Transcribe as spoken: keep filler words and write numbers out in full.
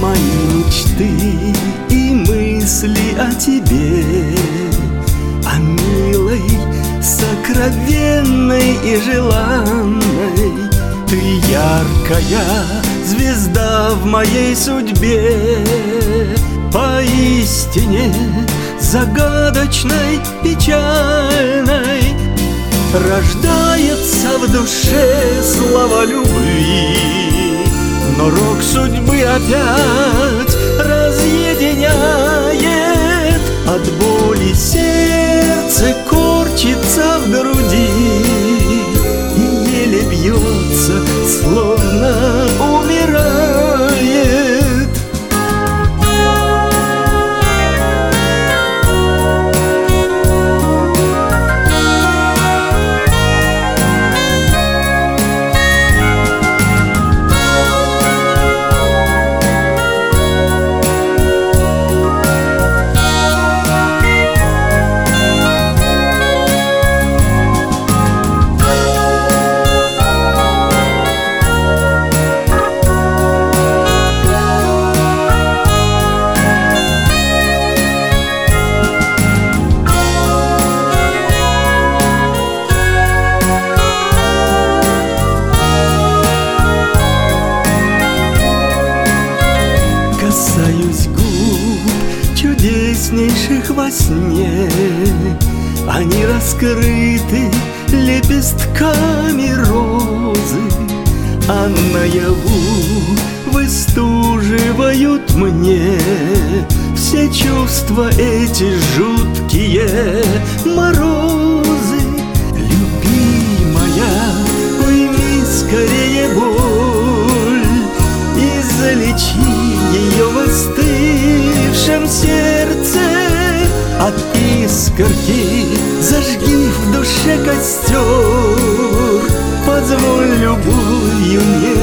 мои мечты и мысли о тебе, о милой, сокровенной и желанной. Ты яркая звезда в моей судьбе, поистине загадочной, печальной. Рождается в душе слова любви, но рок судьбы опять разъединяет. От боли сердце корчится в груди и еле бьется, словно умирает. Касаюсь губ чудеснейших во сне, они раскрыты лепестками розы, а наяву выстуживают мне все чувства эти жуткие морозы. Любимая, уйми скорее боль и залечи ее в остывшем сердце. От искорки зажги в душе костер, позволь любовью мне